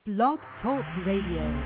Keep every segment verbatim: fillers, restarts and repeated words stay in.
Blog Talk Radio.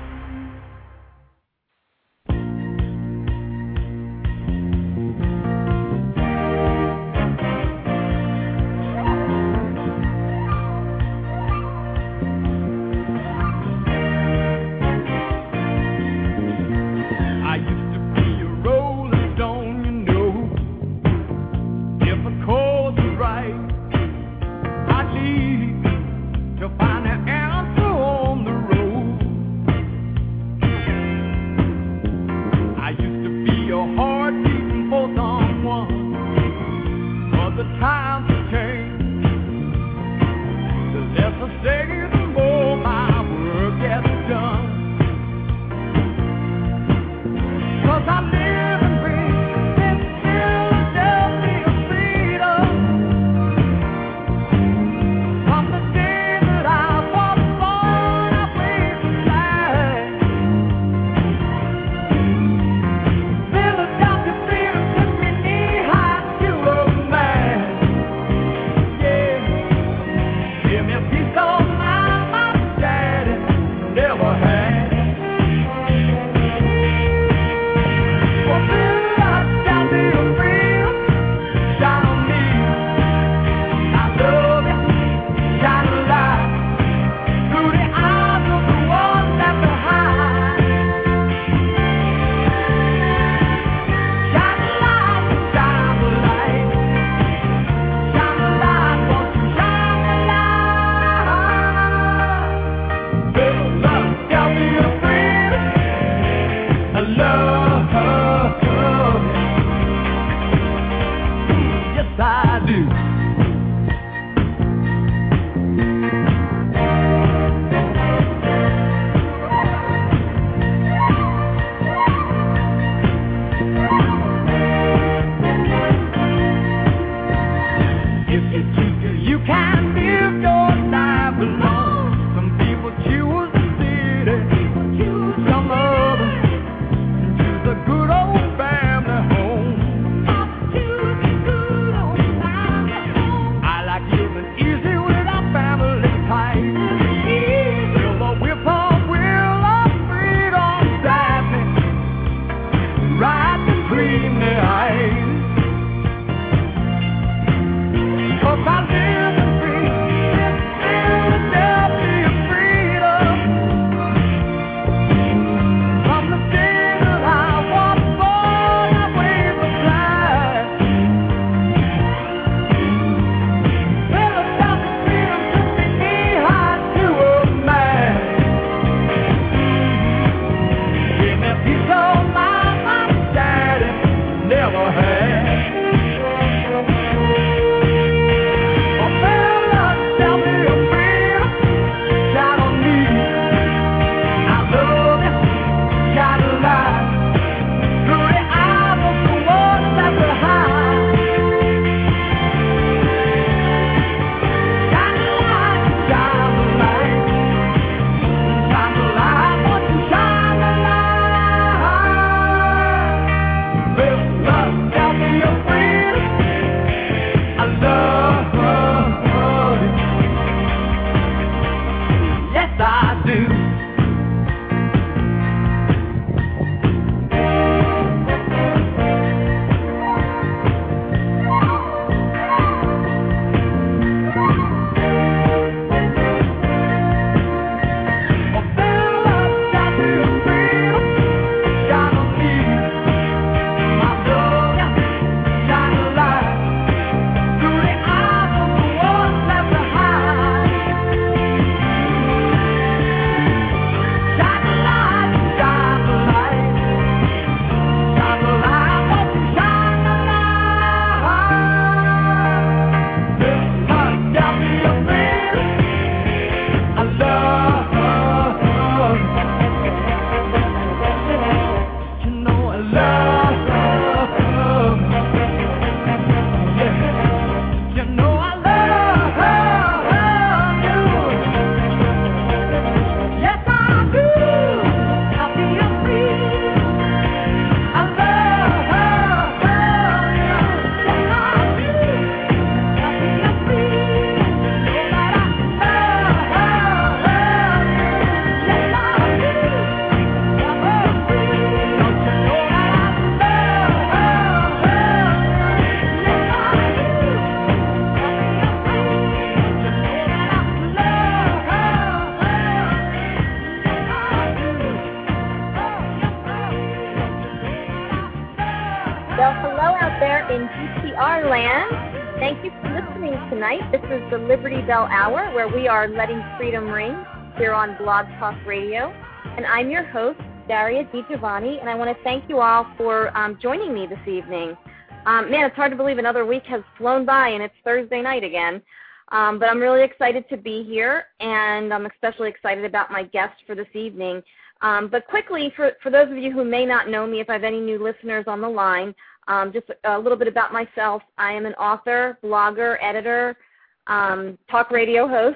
tonight. This is the Liberty Bell Hour, where we are letting freedom ring here on Blog Talk Radio. And I'm your host, Daria DiGiovanni, and I want to thank you all for um, joining me this evening. Um, man, it's hard to believe another week has flown by and it's Thursday night again. Um, but I'm really excited to be here, and I'm especially excited about my guest for this evening. Um, but quickly, for, for those of you who may not know me, if I have any new listeners on the line, um, just a little bit about myself. I am an author, blogger, editor, um, talk radio host,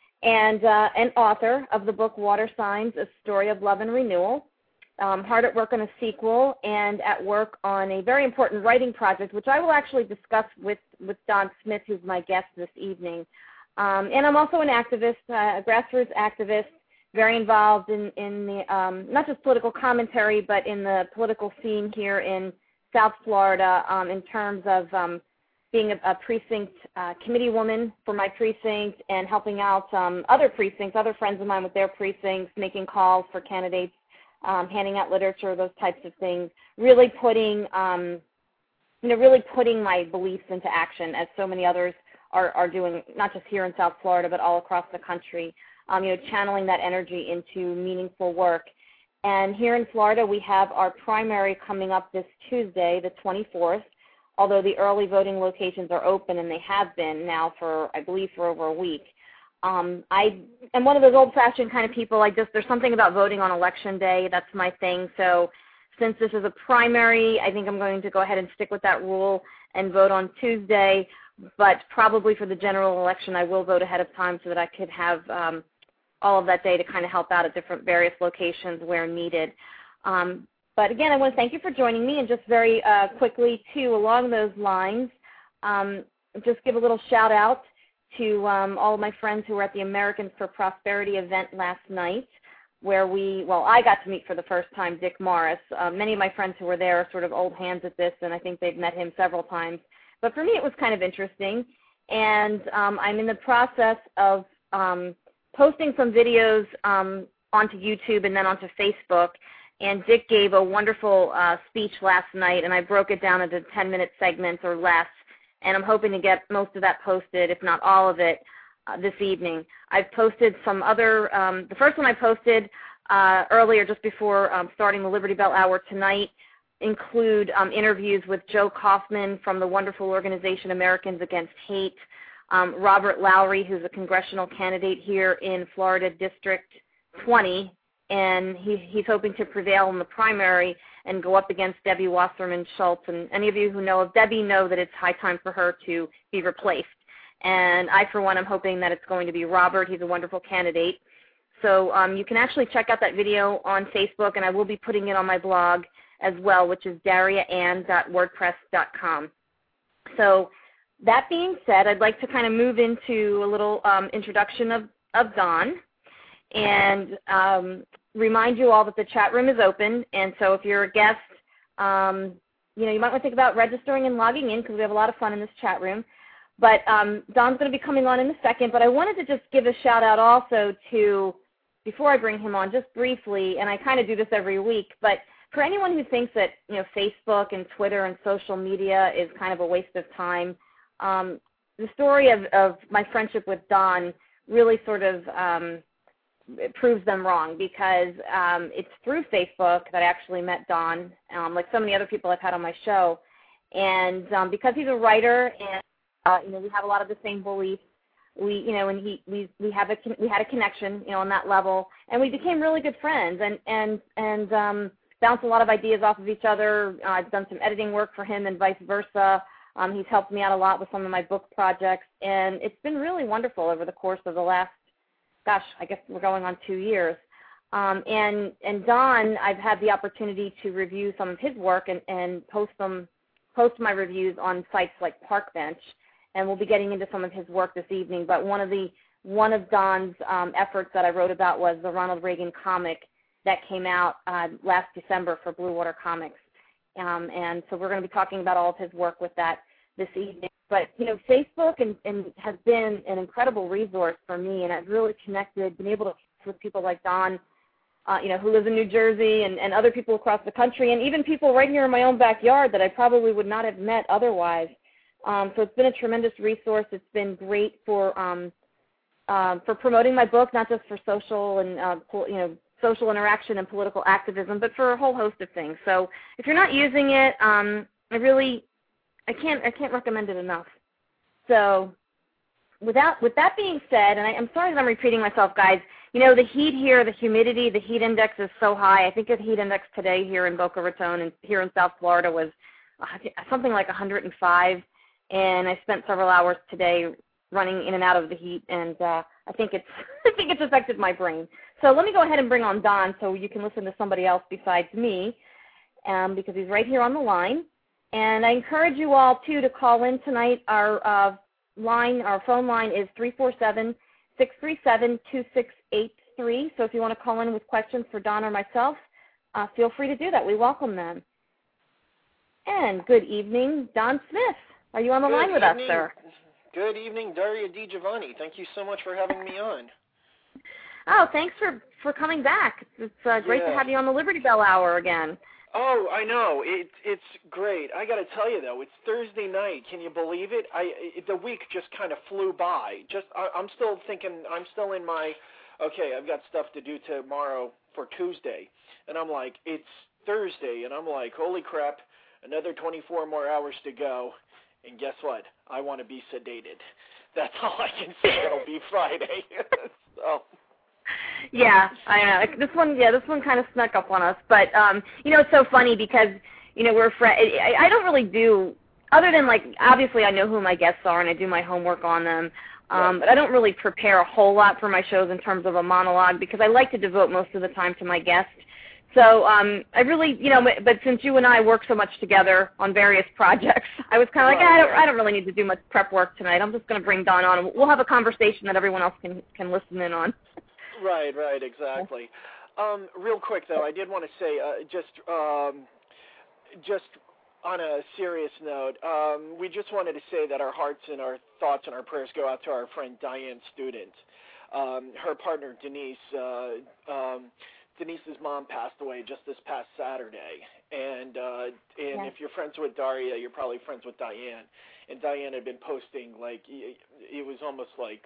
and uh, an author of the book Water Signs, A Story of Love and Renewal. Um, hard at work on a sequel, and at work on a very important writing project, which I will actually discuss with, with Don Smith, who's my guest this evening. Um, and I'm also an activist, uh, a grassroots activist, very involved in, in the, um, not just political commentary, but in the political scene here in South Florida um, in terms of um, being a, a precinct uh, committee woman for my precinct and helping out um, other precincts, other friends of mine with their precincts, making calls for candidates, Um, handing out literature, those types of things, really putting, um, you know, really putting my beliefs into action, as so many others are, are doing, not just here in South Florida, but all across the country, um, you know, channeling that energy into meaningful work. And here in Florida, we have our primary coming up this Tuesday, the twenty-fourth, although the early voting locations are open, and they have been now for, I believe, for over a week. Um, I am one of those old-fashioned kind of people. I just there's something about voting on election day. That's my thing. So since this is a primary, I think I'm going to go ahead and stick with that rule and vote on Tuesday. But probably for the general election, I will vote ahead of time so that I could have um, all of that day to kind of help out at different various locations where needed. Um, but again, I want to thank you for joining me. And just very uh, quickly, too, along those lines, um, just give a little shout-out to um, all of my friends who were at the Americans for Prosperity event last night, where we, well, I got to meet for the first time Dick Morris. Uh, many of my friends who were there are sort of old hands at this, and I think they've met him several times. But for me, it was kind of interesting, and um, I'm in the process of um, posting some videos um, onto YouTube and then onto Facebook, and Dick gave a wonderful uh, speech last night, and I broke it down into ten-minute segments or less, and I'm hoping to get most of that posted, if not all of it, uh, this evening. I've posted some other, um, the first one I posted uh, earlier just before um, starting the Liberty Bell Hour tonight include um, interviews with Joe Kaufman from the wonderful organization Americans Against Hate, um, Robert Lowry, who's a congressional candidate here in Florida District twenty, and he, he's hoping to prevail in the primary and go up against Debbie Wasserman Schultz. And any of you who know of Debbie know that it's high time for her to be replaced. And I, for one, am hoping that it's going to be Robert. He's a wonderful candidate. So um, you can actually check out that video on Facebook, and I will be putting it on my blog as well, which is daria ann dot wordpress dot com. So that being said, I'd like to kind of move into a little um, introduction of, of Don. And um, remind you all that the chat room is open, and so if you're a guest, um, you know, you might want to think about registering and logging in because we have a lot of fun in this chat room. But um, Don's going to be coming on in a second, but I wanted to just give a shout out also to, before I bring him on, just briefly, and I kind of do this every week, but for anyone who thinks that, you know, Facebook and Twitter and social media is kind of a waste of time, um, the story of, of my friendship with Don really sort of um, it proves them wrong, because um, it's through Facebook that I actually met Don, um, like so many other people I've had on my show. And um, because he's a writer and uh, you know, we have a lot of the same beliefs, we you know, and he we we have a we had a connection, you know, on that level, and we became really good friends and and and um, bounced a lot of ideas off of each other. Uh, I've done some editing work for him and vice versa. Um, he's helped me out a lot with some of my book projects, and it's been really wonderful over the course of the last, gosh, I guess we're going on two years. Um, and, and Don, I've had the opportunity to review some of his work and, and post them, post my reviews on sites like Parkbench, and we'll be getting into some of his work this evening. But one of the one of Don's um, efforts that I wrote about was the Ronald Reagan comic that came out uh, last December for Blue Water Comics. Um, and so we're going to be talking about all of his work with that this evening. But, you know, Facebook and, and has been an incredible resource for me, and I've really connected, been able to connect with people like Don, uh, you know, who lives in New Jersey, and, and other people across the country, and even people right here in my own backyard that I probably would not have met otherwise. Um, so it's been a tremendous resource. It's been great for um, um, for promoting my book, not just for social and uh, you know social interaction and political activism, but for a whole host of things. So if you're not using it, um, I really I can't I can't recommend it enough. So without with that being said, and I, I'm sorry that I'm repeating myself, guys. You know, the heat here, the humidity, the heat index is so high. I think the heat index today here in Boca Raton and here in South Florida was uh, something like one hundred five, and I spent several hours today running in and out of the heat, and uh, I think it's I think it's affected my brain. So let me go ahead and bring on Don so you can listen to somebody else besides me, um, because he's right here on the line. And I encourage you all too to call in tonight. Our uh, line, our phone line is three four seven, six three seven, two six eight three. So if you want to call in with questions for Don or myself, uh, feel free to do that. We welcome them. And good evening, Don Smith. Are you on the good line with evening. us, sir? Good evening, Daria DiGiovanni. Thank you so much for having me on. Oh, thanks for, for coming back. It's uh, great yeah. to have you on the Liberty Bell Hour again. Oh, I know. It, it's great. I got to tell you, though, it's Thursday night. Can you believe it? I it, The week just kind of flew by. Just I, I'm still thinking, I'm still in my, okay, I've got stuff to do tomorrow for Tuesday. And I'm like, it's Thursday. And I'm like, holy crap, another twenty-four more hours to go. And guess what? I want to be sedated. That's all I can say. It'll be Friday. so... Yeah, I know. This one, yeah, this one kind of snuck up on us. But, um, you know, it's so funny because, you know, we're friends. I, I don't really do, other than, like, obviously I know who my guests are and I do my homework on them. Um, right. But I don't really prepare a whole lot for my shows in terms of a monologue because I like to devote most of the time to my guests. So um, I really, you know, but since you and I work so much together on various projects, I was kind of like, right, I, don't, right. I don't really need to do much prep work tonight. I'm just going to bring Don on and we'll have a conversation that everyone else can, can listen in on. Right, right, exactly. Um, real quick, though, I did want to say, uh, just um, just on a serious note, um, we just wanted to say that our hearts and our thoughts and our prayers go out to our friend Diane Student. Um, her partner, Denise, uh, um, Denise's mom passed away just this past Saturday. And, uh, and yes. if you're friends with Daria, you're probably friends with Diane. And Diane had been posting, like, it was almost like,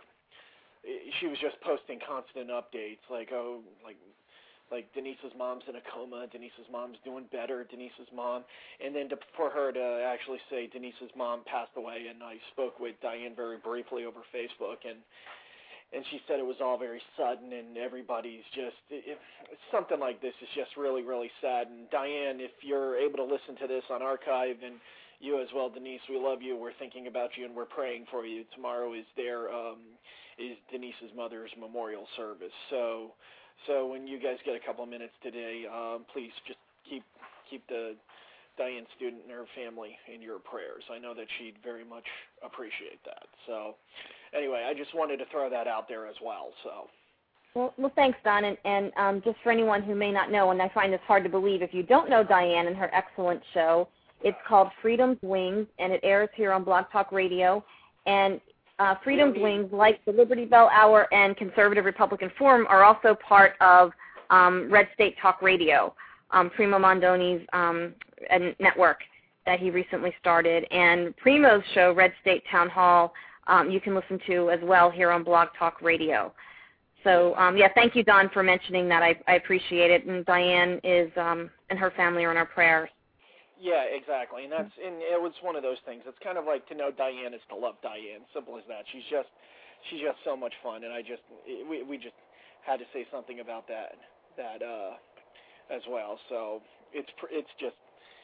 she was just posting constant updates, like, oh, like, like Denise's mom's in a coma, Denise's mom's doing better, Denise's mom, and then to, for her to actually say Denise's mom passed away, and I spoke with Diane very briefly over Facebook, and and she said it was all very sudden, and everybody's just, it, something like this is just really, really sad, and Diane, if you're able to listen to this on archive, and you as well, Denise, we love you, we're thinking about you, and we're praying for you. Tomorrow is their, um, is Denise's mother's memorial service. So, so when you guys get a couple of minutes today, um, please just keep keep the Diane Student and her family in your prayers. I know that she'd very much appreciate that. So, anyway, I just wanted to throw that out there as well. So. Well, well, thanks, Don. And, and um, just for anyone who may not know, and I find this hard to believe, if you don't know Diane and her excellent show, it's called Freedom's Wings, and it airs here on Blog Talk Radio. And uh, Freedom's Wings, like the Liberty Bell Hour and Conservative Republican Forum, are also part of um, Red State Talk Radio, um, Primo Mondoni's um, network that he recently started. And Primo's show, Red State Town Hall, um, you can listen to as well here on Blog Talk Radio. So, um, yeah, thank you, Don, for mentioning that. I, I appreciate it. And Diane is um, and her family are in our prayers. Yeah, exactly, and that's and it was one of those things. It's kind of like to know Diane is to love Diane. Simple as that. She's just she's just so much fun, and I just we we just had to say something about that that uh, as well. So it's it's just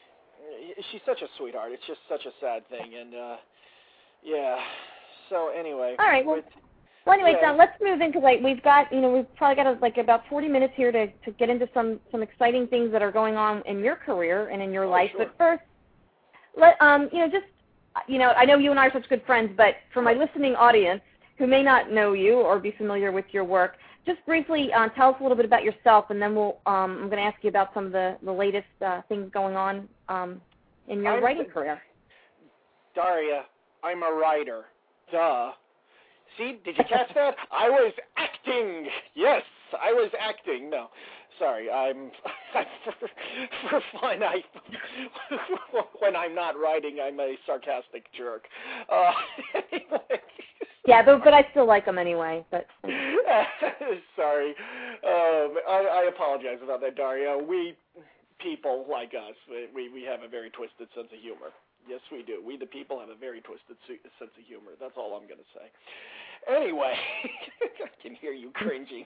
she's such a sweetheart. It's just such a sad thing, and uh, yeah. So anyway, all right. Well, with, well anyway, yeah. Don, let's move into like we've got you know we've probably got like about forty minutes here to, to get into some, some exciting things that are going on in your career and in your oh, life. Sure. But first, let um you know just you know I know you and I are such good friends, but for my listening audience who may not know you or be familiar with your work, just briefly uh, tell us a little bit about yourself, and then we'll um, I'm going to ask you about some of the the latest uh, things going on um, in your I'm, writing career. Daria, I'm a writer. Duh. See, did you catch that? I was acting. Yes, I was acting. No, Sorry, I'm for, for fun. I when I'm not writing, I'm a sarcastic jerk. Uh, anyway. Yeah, but but I still like them anyway. But sorry, um, I, I apologize about that, Daria. We people like us, we we have a very twisted sense of humor. Yes, we do. We the people have a very twisted sense of humor. That's all I'm going to say. Anyway, I can hear you cringing.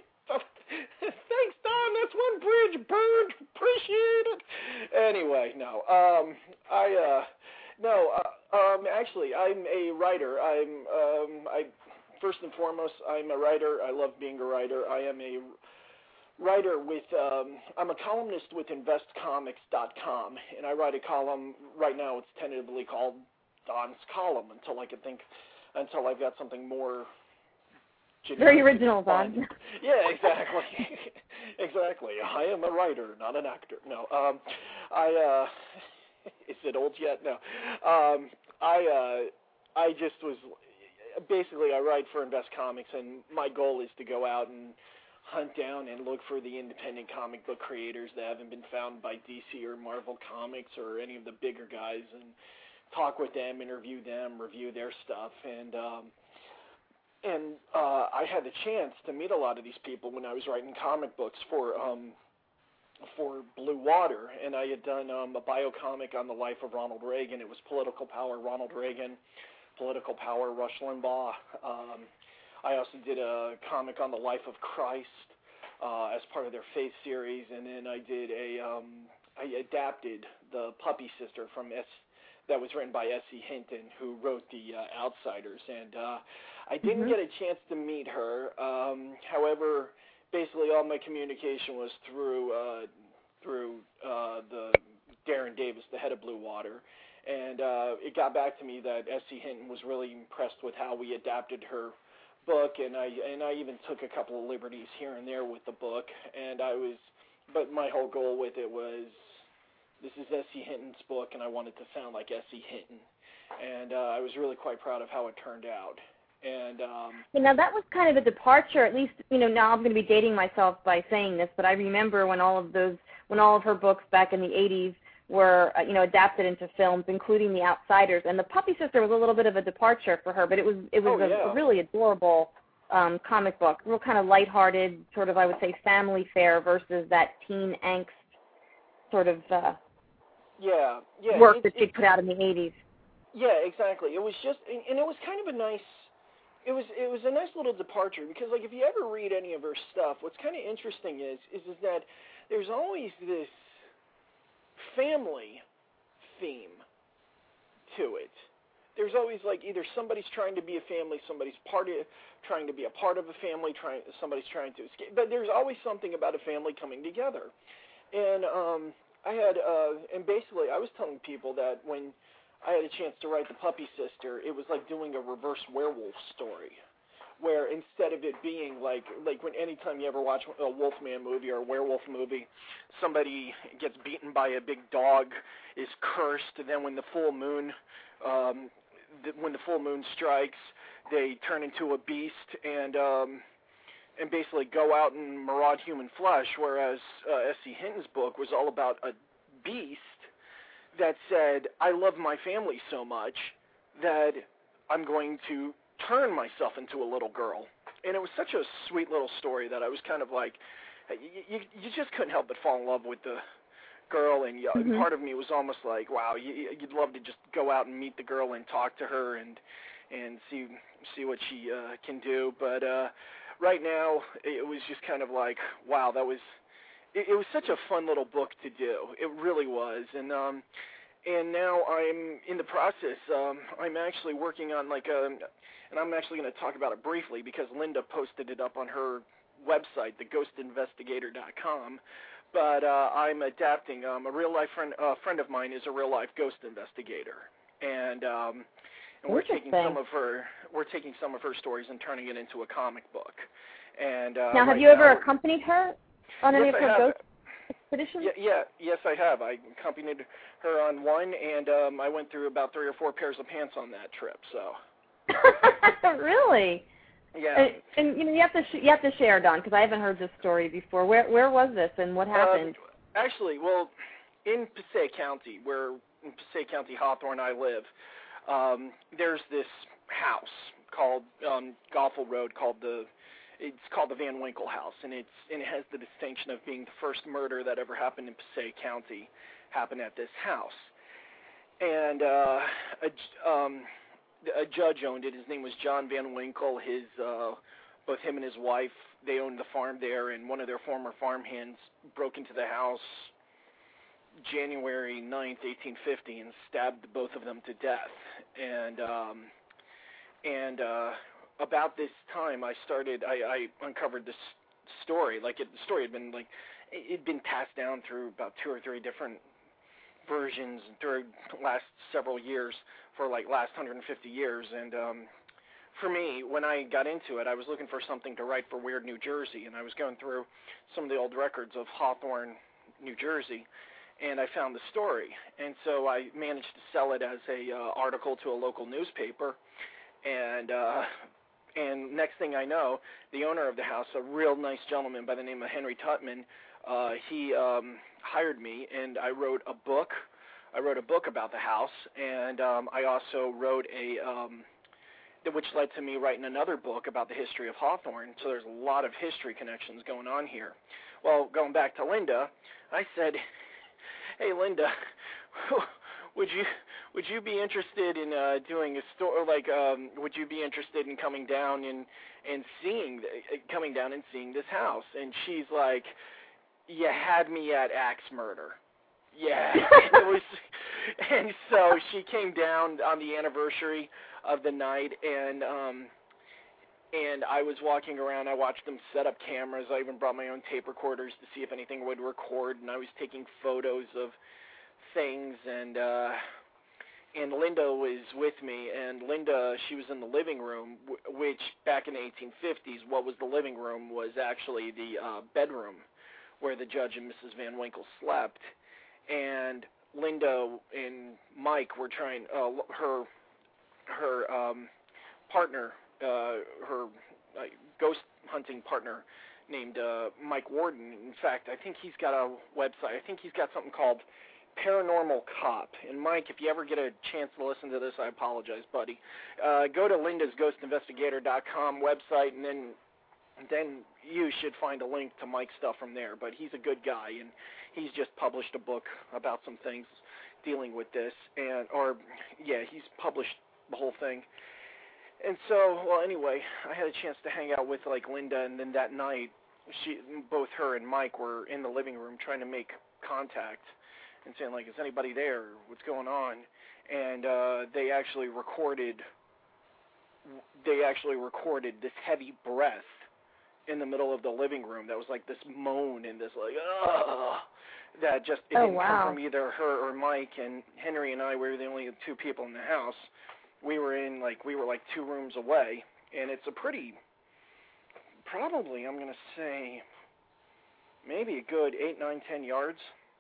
Thanks, Don. That's one bridge burned. Appreciate it. Anyway, no. Um, I, uh, no, uh, um, actually, I'm a writer. I'm, um, I, first and foremost, I'm a writer. I love being a writer. I am a writer with, um, I'm a columnist with invest comics dot com, and I write a column. Right now, it's tentatively called Don's Column until I can think, until I've got something more. Very original, Don. Yeah, exactly. Exactly. I am a writer, not an actor. No. Um, I, uh, is it old yet? No. Um, I, uh, I just was, basically I write for Invest Comics, and my goal is to go out and hunt down and look for the independent comic book creators that haven't been found by D C or Marvel Comics or any of the bigger guys, and talk with them, interview them, review their stuff, and, um, And uh, I had the chance to meet a lot of these people when I was writing comic books for um, for Blue Water, and I had done um, a biocomic on the life of Ronald Reagan. It was Political Power Ronald Reagan, Political Power Rush Limbaugh. Um, I also did a comic on the life of Christ uh, as part of their Faith series, and then I did a um, I adapted the Puppy Sister from S. that was written by S C Hinton, who wrote The uh, Outsiders, and uh, I didn't mm-hmm. get a chance to meet her. Um, however, basically all my communication was through uh, through uh, the Darren Davis, the head of Blue Water, and uh, it got back to me that S C Hinton was really impressed with how we adapted her book, and I and I even took a couple of liberties here and there with the book, and I was, but my whole goal with it was, this is S C Hinton's book, and I wanted to sound like S C Hinton, and uh, I was really quite proud of how it turned out. And um, you know, that was kind of a departure. At least, you know, now I'm going to be dating myself by saying this, but I remember when all of those, when all of her books back in the eighties were, uh, you know, adapted into films, including The Outsiders. And The Puppy Sister was a little bit of a departure for her, but it was it was oh, a, yeah. a really adorable um, comic book, real kind of lighthearted, sort of, I would say, family fare versus that teen angst sort of. Uh, Yeah, yeah. work it, that she it, put out in the eighties. Yeah, exactly. It was just, and it was kind of a nice, it was it was a nice little departure, because like if you ever read any of her stuff, what's kind of interesting is is is that there's always this family theme to it. There's always like either somebody's trying to be a family, somebody's part of, trying to be a part of a family, trying somebody's trying to escape, but there's always something about a family coming together, and um. I had, uh, and basically I was telling people that when I had a chance to write The Puppy Sister, it was like doing a reverse werewolf story, where instead of it being like, like when anytime you ever watch a Wolfman movie or a werewolf movie, somebody gets beaten by a big dog, is cursed, and then when the full moon, um, the, when the full moon strikes, they turn into a beast, and, um, and basically go out and maraud human flesh, whereas uh, S C Hinton's book was all about a beast that said, I love my family so much that I'm going to turn myself into a little girl. And it was such a sweet little story that I was kind of like, you, you, you just couldn't help but fall in love with the girl, and you, mm-hmm. part of me was almost like, wow, you, you'd love to just go out and meet the girl and talk to her and and see see what she uh, can do, but uh, right now, it was just kind of like, wow, that was, it, it was such a fun little book to do. It really was. And um, and now I'm in the process, um, I'm actually working on like a, and I'm actually going to talk about it briefly because Linda posted it up on her website, the ghost investigator dot com, but uh, I'm adapting, um, a real-life friend, uh, friend of mine is a real-life ghost investigator, and um, And we're taking some of her, we're taking some of her stories and turning it into a comic book. And uh, now, have right you ever now, accompanied her on yes, any of I her have. ghost expeditions? Yeah, yeah, yes, I have. I accompanied her on one, and um, I went through about three or four pairs of pants on that trip. So. Really? Yeah. And, and you know, you have to sh- you have to share, Don, because I haven't heard this story before. Where where was this and what happened? Uh, actually, well, in Passaic County, where in Passaic County, Hawthorne, I live, um, there's this house called um, Goffel Road called the it's called the Van Winkle House, and it's and it has the distinction of being the first murder that ever happened in Passaic County happened at this house. And uh, a, um, a judge owned it. His name was John Van Winkle. His uh, both him and his wife, they owned the farm there, and one of their former farmhands broke into the house January ninth, eighteen fifty, and stabbed both of them to death. And um, and uh, about this time, I started. I, I uncovered this story. Like it, the story had been like it had been passed down through about two or three different versions through the last several years for like last one hundred fifty years. And um, for me, when I got into it, I was looking for something to write for Weird New Jersey, and I was going through some of the old records of Hawthorne, New Jersey, and I found the story. And so I managed to sell it as a uh, article to a local newspaper. And uh, and next thing I know, the owner of the house, a real nice gentleman by the name of Henry Tutman, uh, he um, hired me, and I wrote a book. I wrote a book about the house, and um, I also wrote a, um, which led to me writing another book about the history of Hawthorne. So there's a lot of history connections going on here. Well, going back to Linda, I said, "Hey, Linda, would you would you be interested in uh, doing a story? Like, um, would you be interested in coming down and and seeing the, coming down and seeing this house?" And she's like, "You had me at axe murder." Yeah, it was, and so she came down on the anniversary of the night, and um, and I was walking around. I watched them set up cameras. I even brought my own tape recorders to see if anything would record, and I was taking photos of things, and uh, and Linda was with me, and Linda, she was in the living room, w- which back in the eighteen fifties, what was the living room was actually the uh, bedroom where the judge and Missus Van Winkle slept. And Linda and Mike were trying, uh, her her um, partner, uh, her uh, ghost hunting partner named uh, Mike Warden. In fact, I think he's got a website. I think he's got something called Paranormal Cop. And Mike, if you ever get a chance to listen to this, I apologize, buddy. Uh, go to lindas ghost investigator dot com website, and then then you should find a link to Mike's stuff from there. But he's a good guy, and he's just published a book about some things dealing with this, and or yeah, he's published the whole thing. And so, well, anyway, I had a chance to hang out with like Linda, and then that night, she, both her and Mike were in the living room trying to make contact and saying like, "Is anybody there? What's going on?" And uh, they actually recorded. They actually recorded this heavy breath in the middle of the living room. That was like this moan and this like, ugh, that just it oh, didn't wow. come from either her or Mike. And Henry and I, we were the only two people in the house. We were in like we were like two rooms away, and it's a pretty, probably I'm gonna say, maybe a good eight, nine, ten yards,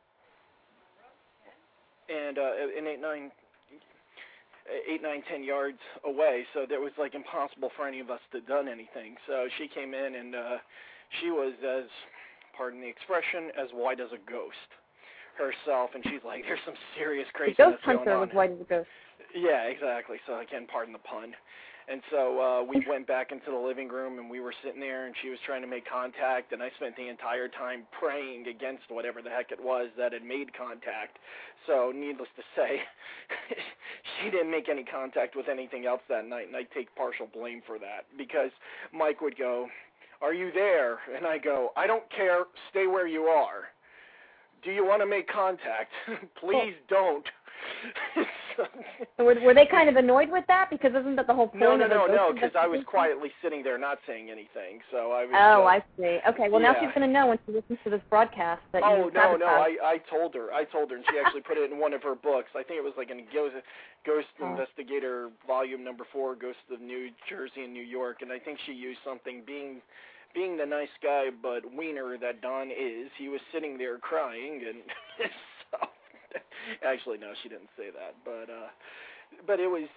and uh, in eight, nine. eight, nine, ten yards away, so that was like impossible for any of us to have done anything. So she came in, and uh, she was as, pardon the expression, as white as a ghost herself, and she's like, "There's some serious craziness going on." The ghost going hunter on." was white as a ghost. Yeah, exactly. So again, pardon the pun. And so uh, we went back into the living room, and we were sitting there, and she was trying to make contact, and I spent the entire time praying against whatever the heck it was that had made contact. So needless to say, she didn't make any contact with anything else that night, and I take partial blame for that, because Mike would go, "Are you there?" And I go, "I don't care. Stay where you are. Do you want to make contact? Please don't." So were, were they kind of annoyed with that? Because isn't that the whole point no, of no, a no, ghost no, because I was investigation? quietly sitting there not saying anything. So I was. Oh, uh, I see. Okay, well, now yeah. she's going to know when she listens to this broadcast that Oh, you no, no, sabotaged. I, I told her. I told her, and she actually put it in one of her books. I think it was like in Ghost, Ghost Oh. Investigator Volume Number Four, Ghosts of New Jersey and New York, and I think she used something, being being the nice guy but wiener that Don is, he was sitting there crying, and so, actually, no, she didn't say that, but, uh, but it was,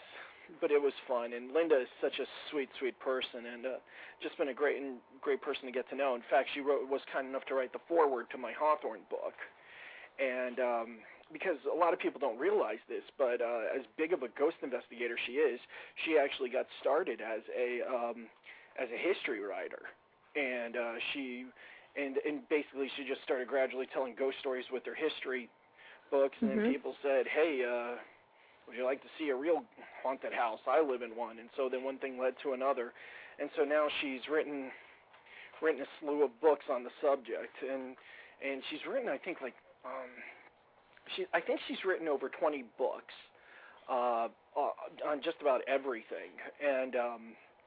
but it was fun. And Linda is such a sweet, sweet person, and uh, just been a great and great person to get to know. In fact, she wrote was kind enough to write the foreword to my Hawthorne book, and um, because a lot of people don't realize this, but uh, as big of a ghost investigator she is, she actually got started as a um, as a history writer, and uh, she and and basically she just started gradually telling ghost stories with her history books, and mm-hmm. then people said, hey, uh, would you like to see a real haunted house? I live in one. And so then one thing led to another, and so now she's written written a slew of books on the subject, and and she's written I think like um, she I think she's written over twenty books uh, on just about everything, and um,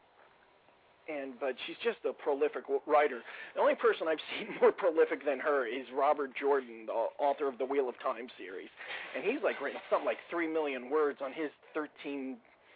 and but she's just a prolific writer. The only person I've seen more prolific than her is Robert Jordan, the author of the Wheel of Time series, and he's like written something like three million words on his thirteen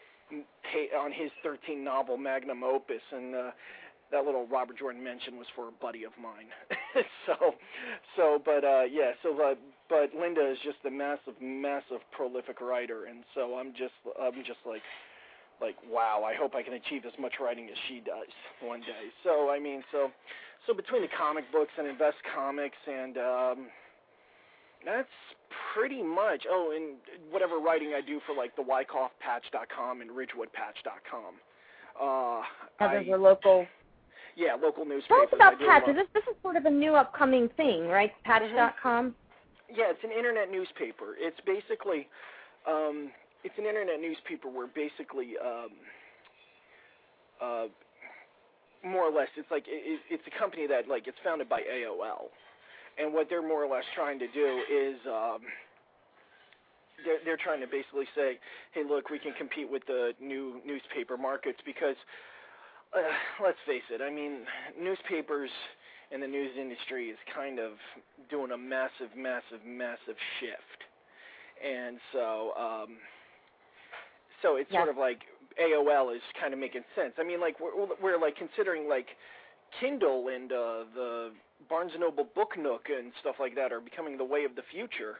on his thirteen novel magnum opus, and uh, that little Robert Jordan mention was for a buddy of mine. so, so, but uh, yeah, so uh, but Linda is just a massive, massive prolific writer, and so I'm just, I'm just like. Like, wow, I hope I can achieve as much writing as she does one day. So, I mean, so so between the comic books and Invest Comics, and um, that's pretty much, oh, and whatever writing I do for, like, the Wyckoff Patch dot com and Ridgewood Patch dot com. Uh, oh, those are local. Yeah, local newspapers. Tell us about Patch. This, this is sort of a new upcoming thing, right? Patch dot com? Mm-hmm. Yeah, it's an internet newspaper. It's basically... Um, It's an internet newspaper where basically, um, uh, more or less, it's like it, it's a company that like it's founded by A O L, and what they're more or less trying to do is um, they're they're trying to basically say, hey, look, we can compete with the new newspaper markets because uh, let's face it, I mean, newspapers and the news industry is kind of doing a massive, massive, massive shift, and so. Um, So it's yeah. sort of like A O L is kind of making sense. I mean, like we're, we're like considering like Kindle and uh, the Barnes and Noble Book Nook and stuff like that are becoming the way of the future.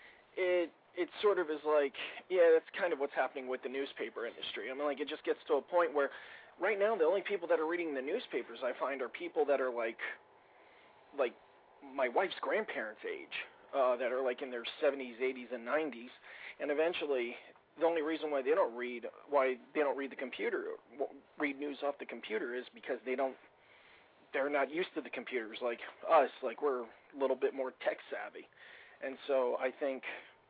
It it sort of is like, yeah, that's kind of what's happening with the newspaper industry. I mean, like it just gets to a point where right now the only people that are reading the newspapers I find are people that are like like my wife's grandparents' age, uh, that are like in their seventies, eighties, and nineties, and eventually. The only reason why they don't read why they don't read the computer, read news off the computer, is because they don't, they're not used to the computers like us. Like we're a little bit more tech savvy, and so I think,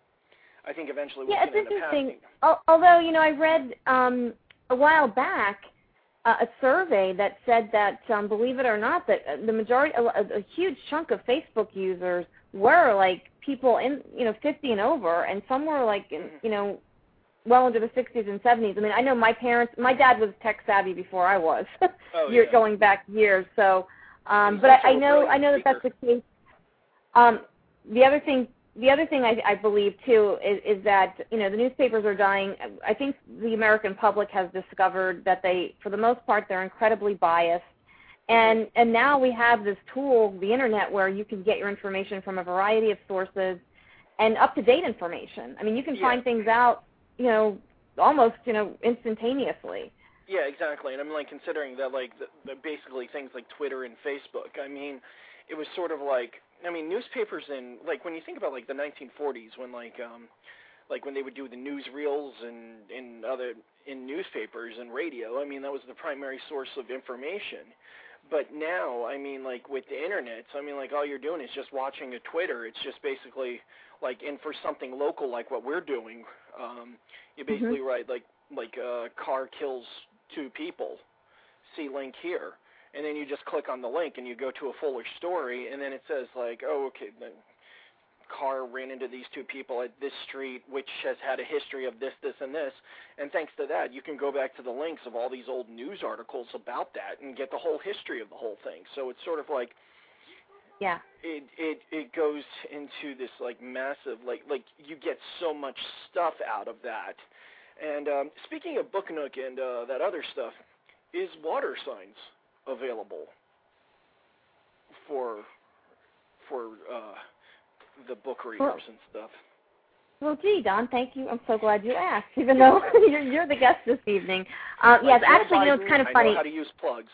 I think eventually we yeah, can end up having. Al- although you know, I read um, a while back uh, a survey that said that, um, believe it or not, that the majority, a, a huge chunk of Facebook users were like people in you know fifty and over, and some were like in, you know. well into the sixties and seventies. I mean, I know my parents, my dad was tech savvy before I was, oh, You're yeah. going back years. So, um, but I, I know, I know that that's the case. Um, the other thing, the other thing I, I believe too is, is that you know the newspapers are dying. I think the American public has discovered that they, for the most part, they're incredibly biased. And and now we have this tool, the internet, where you can get your information from a variety of sources and up-to-date information. I mean, you can yeah. find things out. You know, almost, you know, instantaneously. Yeah, exactly. And I'm like considering that, like, the, the basically things like Twitter and Facebook. I mean, it was sort of like, I mean, newspapers in, like, when you think about like the nineteen forties, when like, um, like when they would do the newsreels and in other in newspapers and radio. I mean, that was the primary source of information. But now, I mean, like with the internet, so I mean, like all you're doing is just watching a Twitter. It's just basically like, and for something local like what we're doing, um, you basically mm-hmm. write like like a car kills two people, see link here, and then you just click on the link and you go to a fuller story, and then it says like, oh, okay, the car ran into these two people at this street, which has had a history of this, this, and this, and thanks to that, you can go back to the links of all these old news articles about that and get the whole history of the whole thing. So it's sort of like, yeah, it it it goes into this like massive, like like you get so much stuff out of that. And um, speaking of Book Nook and uh, that other stuff, is Water Signs available for for uh, the book readers well, and stuff? Well, gee, Don, thank you. I'm so glad you asked, even though you're, you're the guest this evening. Uh, yes, like actually, Biden, you know, it's kind of I funny. know how to use plugs.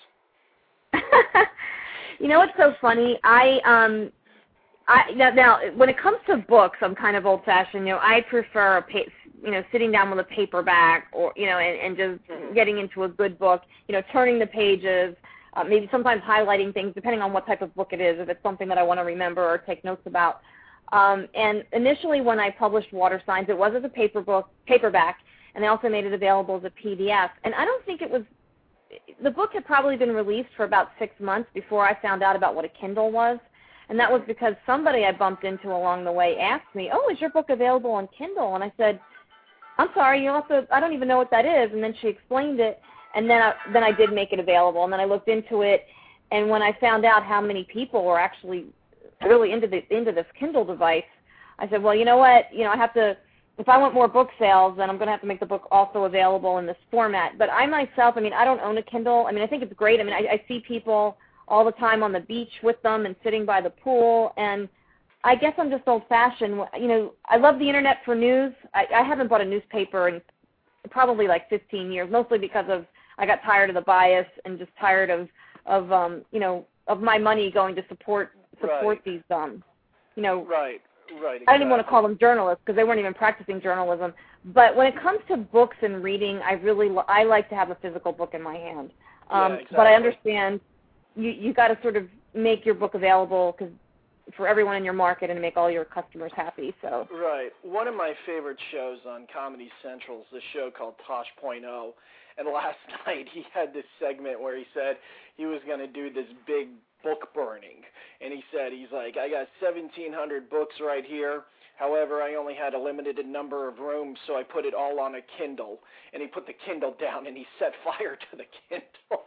You know what's so funny? I um, I now, now when it comes to books, I'm kind of old-fashioned. You know, I prefer a pa- you know sitting down with a paperback, or you know, and, and just mm-hmm. getting into a good book. You know, turning the pages. Uh, maybe sometimes highlighting things, depending on what type of book it is. If it's something that I want to remember or take notes about. Um, and initially, when I published Water Signs, it was as a paper book, paperback, and they also made it available as a P D F. And I don't think it was. The book had probably been released for about six months before I found out about what a Kindle was. And that was because somebody I bumped into along the way asked me, oh, is your book available on Kindle? And I said, I'm sorry, you also, I don't even know what that is. And then she explained it, and then I, then I did make it available. And then I looked into it, and when I found out how many people were actually really into, the, into this Kindle device, I said, well, you know what, you know, I have to, if I want more book sales, then I'm going to have to make the book also available in this format. But I myself, I mean, I don't own a Kindle. I mean, I think it's great. I mean, I, I see people all the time on the beach with them and sitting by the pool, and I guess I'm just old-fashioned. You know, I love the Internet for news. I, I haven't bought a newspaper in probably like fifteen years, mostly because of I got tired of the bias and just tired of, of um, you know, of my money going to support support Right. these, um, you know, Right. Right, exactly. I don't even want to call them journalists because they weren't even practicing journalism. But when it comes to books and reading, I really I like to have a physical book in my hand. Um, yeah, exactly. But I understand you you got to sort of make your book available because for everyone in your market and make all your customers happy. So right. One of my favorite shows on Comedy Central is this show called Tosh point oh. And last night he had this segment where he said he was going to do this big book burning. And he said, he's like, I got seventeen hundred books right here. However, I only had a limited number of rooms, so I put it all on a Kindle. And he put the Kindle down and he set fire to the Kindle.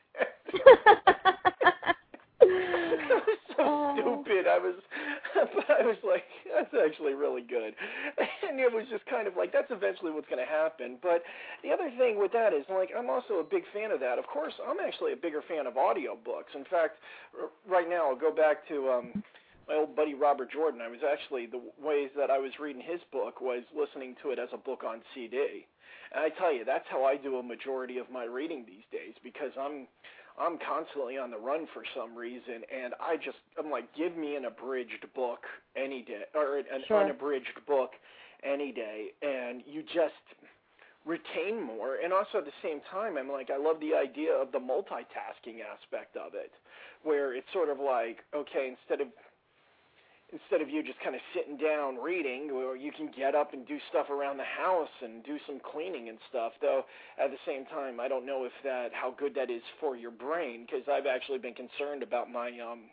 It was so oh. stupid. I was, but I was like, that's actually really good. And it was just kind of like, that's eventually what's going to happen. But the other thing with that is, like, I'm also a big fan of that. Of course, I'm actually a bigger fan of audiobooks. In fact, r- right now, I'll go back to um, my old buddy Robert Jordan. I was actually, the ways that I was reading his book was listening to it as a book on C D. And I tell you, that's how I do a majority of my reading these days, because I'm I'm constantly on the run for some reason, and I just, I'm like, give me an abridged book any day, or an sure. unabridged book any day, and you just retain more. And also at the same time, I'm like, I love the idea of the multitasking aspect of it, where it's sort of like, okay, instead of instead of you just kind of sitting down reading, or you can get up and do stuff around the house and do some cleaning and stuff. Though at the same time, I don't know if that how good that is for your brain, because I've actually been concerned about my um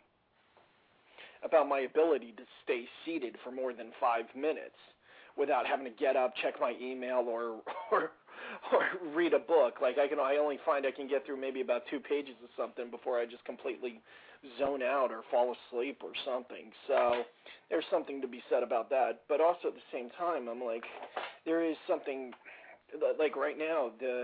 about my ability to stay seated for more than five minutes without having to get up, check my email, or or or read a book. Like I can, I only find I can get through maybe about two pages of something before I just completely zone out or fall asleep or something. So there's something to be said about that. But also at the same time, I'm like, there is something, like right now, the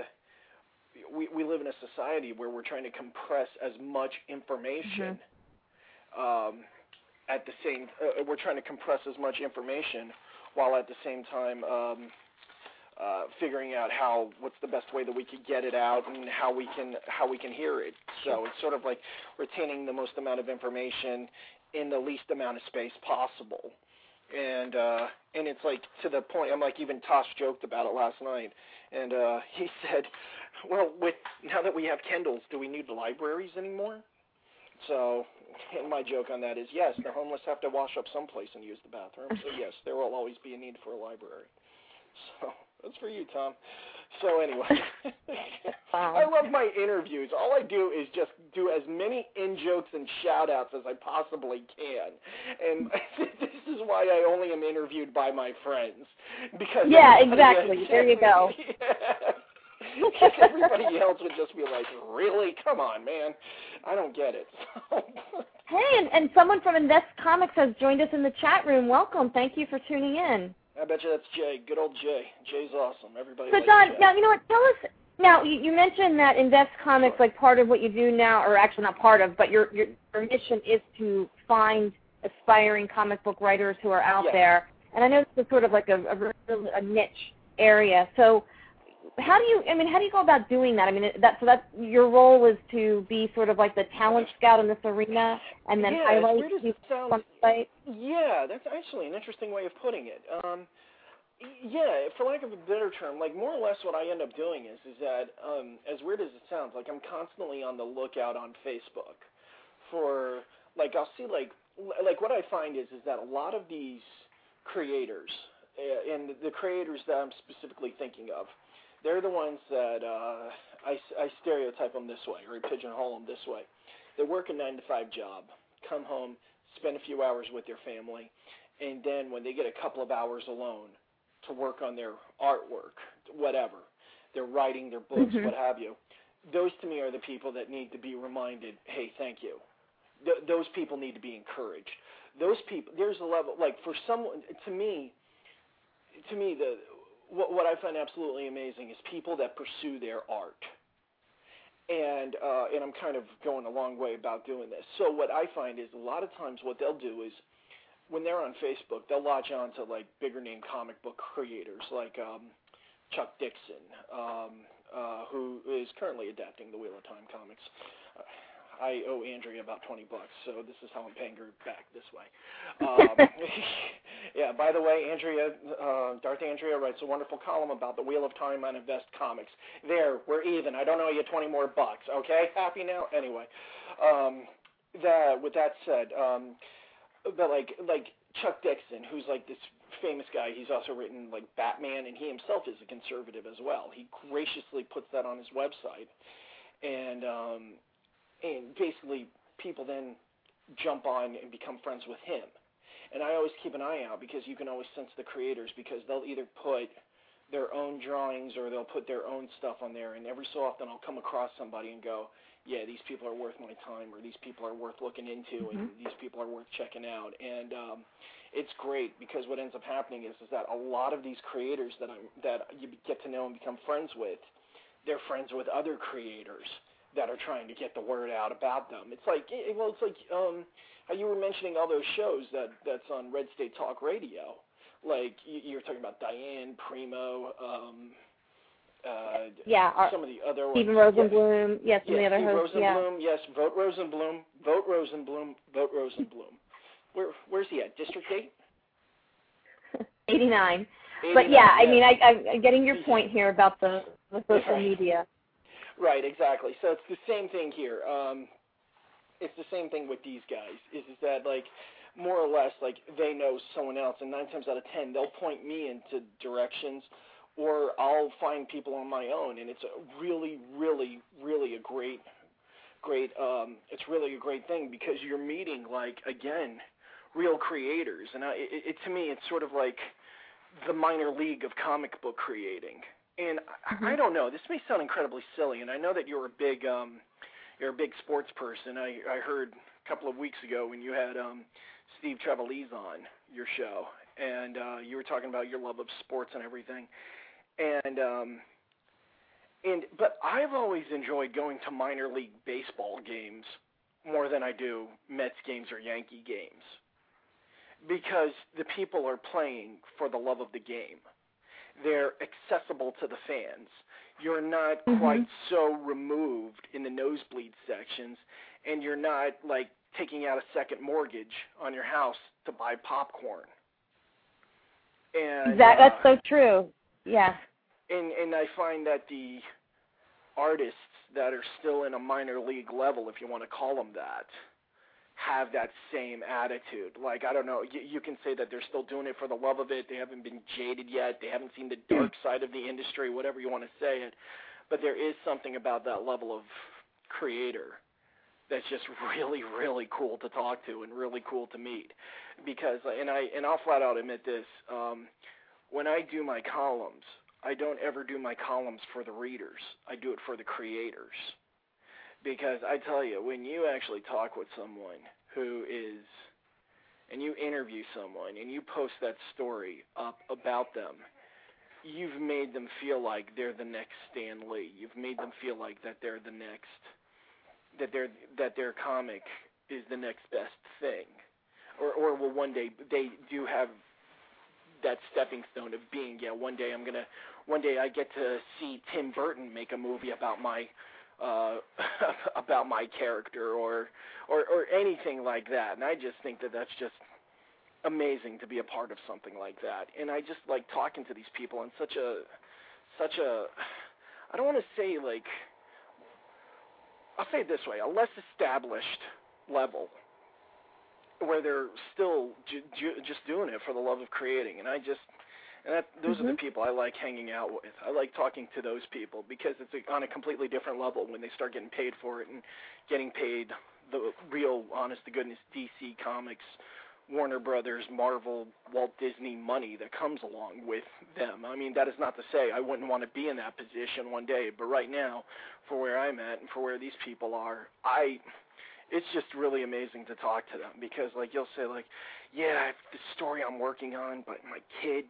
we, we live in a society where we're trying to compress as much information mm-hmm. um, at the same, uh, we're trying to compress as much information while at the same time um, uh, figuring out how, what's the best way that we could get it out and how we can how we can hear it. So it's sort of like retaining the most amount of information in the least amount of space possible. And uh, and it's like to the point, I'm like, even Tosh joked about it last night, and uh, he said, well, with now that we have Kindles, do we need libraries anymore? So, and my joke on that is, yes, the homeless have to wash up someplace and use the bathroom, so yes, there will always be a need for a library. So, that's for you, Tom. So anyway, I love my interviews. All I do is just do as many in-jokes and shout-outs as I possibly can. And this is why I only am interviewed by my friends. Because yeah, exactly. Else, there you go. Yeah. Because everybody else would just be like, really? Come on, man. I don't get it. Hey, and, and someone from Invest Comics has joined us in the chat room. Welcome. Thank you for tuning in. I bet you that's Jay. Good old Jay. Jay's awesome. Everybody so, likes Don, Jay. now, you know what? Tell us, now, you, you mentioned that Invest Comics, sure. like part of what you do now, or actually not part of, but your, your, your mission is to find aspiring comic book writers who are out yes. there. and I know this is sort of like a, a, a niche area. So how do you, I mean, how do you go about doing that? I mean, that, so that your role is to be sort of like the talent scout in this arena and then yeah, highlight as weird as you it sounds, on the site? Yeah, that's actually an interesting way of putting it. Um, yeah, for lack of a better term, like more or less what I end up doing is, is that, um, as weird as it sounds, like I'm constantly on the lookout on Facebook for, like, I'll see, like, like what I find is, is that a lot of these creators, uh, and the creators that I'm specifically thinking of, they're the ones that uh, I, I stereotype them this way, or I pigeonhole them this way. They work a nine to five job, come home, spend a few hours with their family, and then when they get a couple of hours alone to work on their artwork, whatever, they're writing their books, mm-hmm. what have you, those to me are the people that need to be reminded, hey, thank you. Th- those people need to be encouraged. Those people, there's a level, like for someone, to me, to me, the what, what I find absolutely amazing is people that pursue their art. And uh, and I'm kind of going a long way about doing this. So what I find is a lot of times what they'll do is when they're on Facebook, they'll latch on to like bigger name comic book creators like um, Chuck Dixon, um, uh, who is currently adapting the Wheel of Time comics. Uh, I owe Andrea about twenty bucks, so this is how I'm paying her back this way. Um, yeah, by the way, Andrea, uh, Darth Andrea writes a wonderful column about the Wheel of Time on Invest Comics. There, we're even. I don't owe you twenty more bucks, okay? Happy now? Anyway, um, that, with that said, um, but like like Chuck Dixon, who's like this famous guy, he's also written like Batman, and he himself is a conservative as well. He graciously puts that on his website, and um, and basically people then jump on and become friends with him. And I always keep an eye out because you can always sense the creators because they'll either put their own drawings or they'll put their own stuff on there, and every so often I'll come across somebody and go, yeah, these people are worth my time, or these people are worth looking into, mm-hmm. and these people are worth checking out. And um, it's great because what ends up happening is, is that a lot of these creators that I'm that you get to know and become friends with, they're friends with other creators that are trying to get the word out about them. It's like, well, it's like um, how you were mentioning all those shows that that's on Red State Talk Radio. Like you, you were talking about Diane, Primo, um, uh, yeah, our, some of the other Stephen ones. Rosenblum, yes, some yes, of the other Steve hosts. Rosenblum, Yeah. yes, vote Rosenblum, vote Rosenblum, vote Rosenblum. Where where's he at? District eight? eighty-nine. But yeah, I mean, I, I'm getting your point here about the, the social right. media. Right, exactly. So it's the same thing here. Um, it's the same thing with these guys. Is, is that like more or less like they know someone else, and nine times out of ten they'll point me into directions, or I'll find people on my own, and it's a really, really, really a great, great. Um, it's really a great thing because you're meeting like again, real creators, and I, it, it to me it's sort of like the minor league of comic book creating. And mm-hmm. I, I don't know. This may sound incredibly silly, and I know that you're a big, um, you're a big sports person. I, I heard a couple of weeks ago when you had um, Steve Trevelise on your show, and uh, you were talking about your love of sports and everything. And um, and but I've always enjoyed going to minor league baseball games more than I do Mets games or Yankee games because the people are playing for the love of the game. They're accessible to the fans. You're not mm-hmm. quite so removed in the nosebleed sections, and you're not like taking out a second mortgage on your house to buy popcorn. And that, that's uh, so true. Yeah. And and I find that the artists that are still in a minor league level, if you want to call them that, have that same attitude. Like, I don't know, you, you can say that they're still doing it for the love of it. They haven't been jaded yet. They haven't seen the dark side of the industry, whatever you want to say it. But there is something about that level of creator that's just really, really cool to talk to and really cool to meet. Because, and, I, and I'll flat out admit this, um, when I do my columns, I don't ever do my columns for the readers. I do it for the creators. Because I tell you, when you actually talk with someone who is, and you interview someone and you post that story up about them, you've made them feel like they're the next Stan Lee. You've made them feel like that they're the next, that they're that their comic is the next best thing, or or will one day they do have that stepping stone of being, yeah, one day I'm gonna, one day I get to see Tim Burton make a movie about my, uh, about my character, or, or, or anything like that. And I just think that that's just amazing to be a part of something like that. And I just like talking to these people on such a, such a, I don't want to say like, I'll say it this way, a less established level, where they're still ju- ju- just doing it for the love of creating. And I just, and that, those mm-hmm. are the people I like hanging out with. I like talking to those people because it's a, on a completely different level when they start getting paid for it and getting paid the real, honest-to-goodness D C Comics, Warner Brothers, Marvel, Walt Disney money that comes along with them. I mean, that is not to say I wouldn't want to be in that position one day, but right now, for where I'm at and for where these people are, I... it's just really amazing to talk to them because, like, you'll say, like, yeah, I have this story I'm working on, but my kid's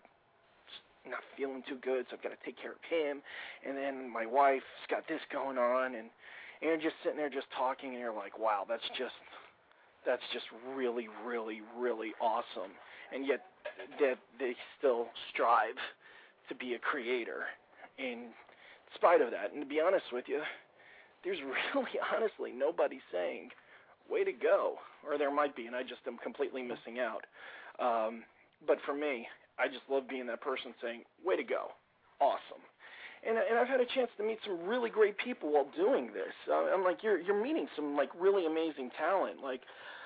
not feeling too good, so I've got to take care of him, and then my wife's got this going on, and, and you're just sitting there just talking, and you're like, wow, that's just, that's just really, really, really awesome, and yet that they still strive to be a creator in spite of that. And to be honest with you, there's really, honestly, nobody saying, way to go, or there might be, and I just am completely missing out. Um, but for me, I just love being that person saying, way to go, awesome. And, and I've had a chance to meet some really great people while doing this. Uh, I'm like, you're you're meeting some like really amazing talent, like